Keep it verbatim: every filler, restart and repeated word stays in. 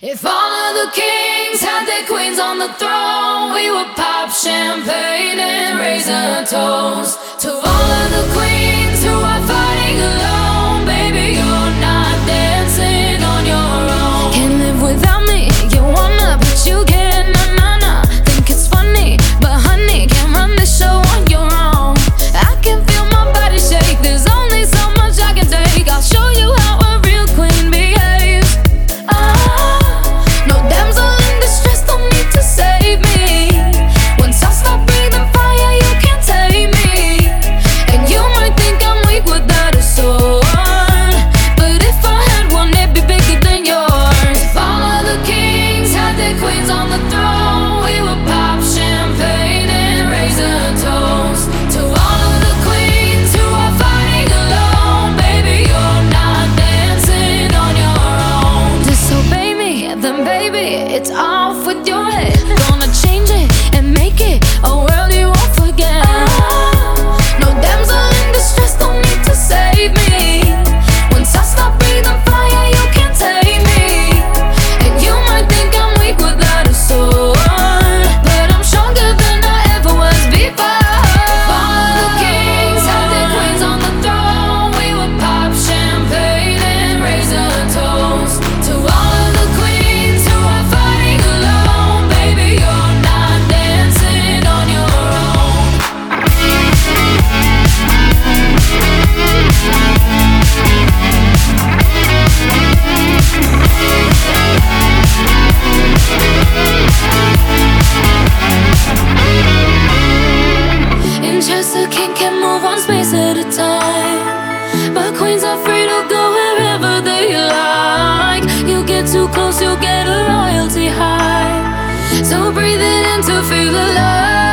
If all of the kings had their queens on the throne, we would pop champagne and raise a toast to all of the queens who are fighting alone. Baby, you're not dancing on your own. Can't live without me, you wanna, but you can't. Nah, nah, nah. Think it's funny, but honey, can't run the show on your own. I can feel my body shake, there's only so much I can take. I'll show you how a real queen behaves. Ah, no damsel in distress, don't need to save me. Once I stop breathing fire, you can't take me. And you might think I'm weak without a sword, but if I had one, it'd be bigger than yours. If all of the kings had their queens on the throne, we would pop champagne and raise a toast to all of the queens who are fighting alone. Baby, you're not dancing on your own. Disobey me, then baby, it's off with your head. Gonna change it and make it a world you won't forget. No damsel in distress, don't need to save me. Once I stop breathing fire, you can't take me. And you might think I'm weak without a sword, but I'm stronger than I ever was before. If all of the kings had their queens on the throne, we would pop champagne and raise a toast to all of the queens who are fighting alone. Baby, you're not dancing on your own. In Chester, king can move one space at a time, but queens are free to go wherever they like. You get too close, you'll get a royalty high, so breathe it in to feel alive.